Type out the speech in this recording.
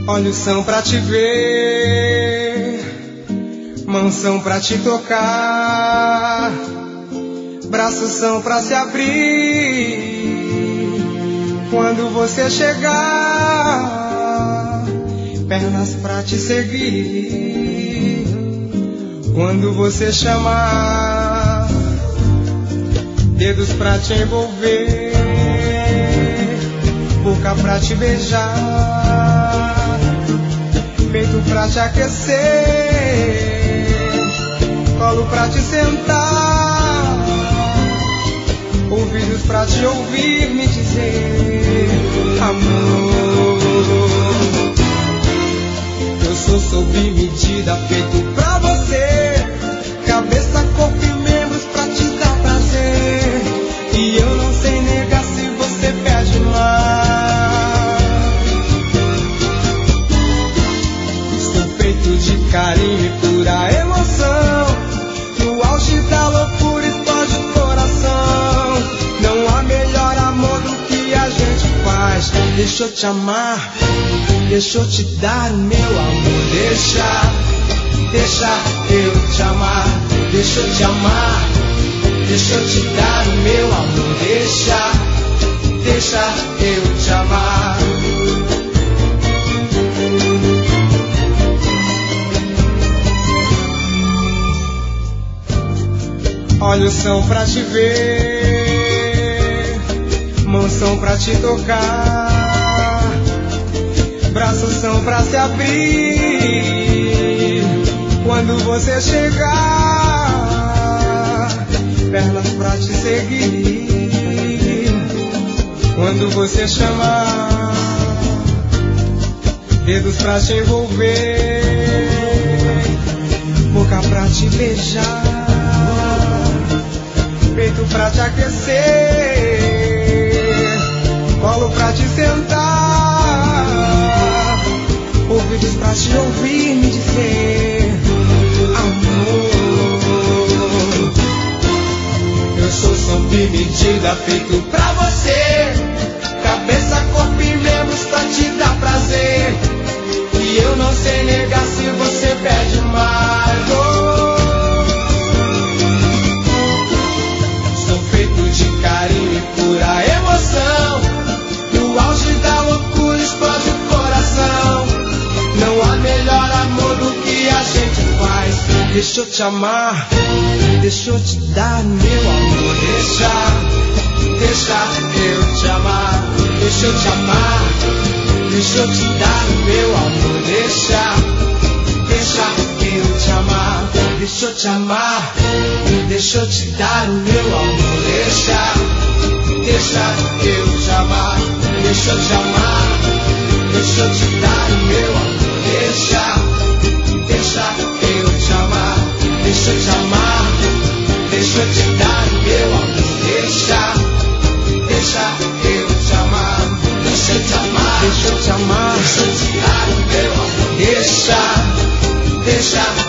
Olhos são pra te ver, mãos são pra te tocar, braços são pra se abrir quando você chegar, pernas pra te seguir quando você chamar, dedos pra te envolver, boca pra te beijar, peito pra te aquecer, colo pra te sentar, ouvidos pra te ouvir me dizer amor. Eu sou sob medida, feito pra você, cabeça, corpo e membros pra te dar prazer, e eu não sei negar se você pede mais. De carinho e pura emoção, no auge da loucura explode o coração. Não há melhor amor do que a gente faz. Deixa eu te amar, deixa eu te dar o meu amor. Deixa eu te amar, deixa eu te amar, deixa eu te dar o meu amor. Deixa eu te amar. Olhos são pra te ver, mãos são pra te tocar, braços são pra se abrir quando você chegar, pernas pra te seguir quando você chamar, dedos pra te envolver, boca pra te beijar, peito pra te aquecer, colo pra te sentar, ouvidos pra te ouvir me dizer amor. Eu sou sob medida, feito pra você, cabeça, corpo e membros pra te dar prazer, e eu não sei negar se você pede mais. Carinho e pura emoção, no auge da loucura explode o coração. Não há melhor amor do que a gente faz. Deixa eu te amar, deixa eu te dar meu amor. Deixa eu te amar, deixa eu te amar, deixa eu te dar meu amor. Deixa eu te amar, deixa eu te amar, deixa eu te dar o meu amor. Deixa eu te amar, deixa eu te amar, deixa eu te dar o meu amor. Deixa eu te amar, deixa eu te amar, deixa eu te dar o meu amor. Deixa eu te amar, deixa eu te amar, deixa eu te amar, deixa eu te dar o meu amor. Deixa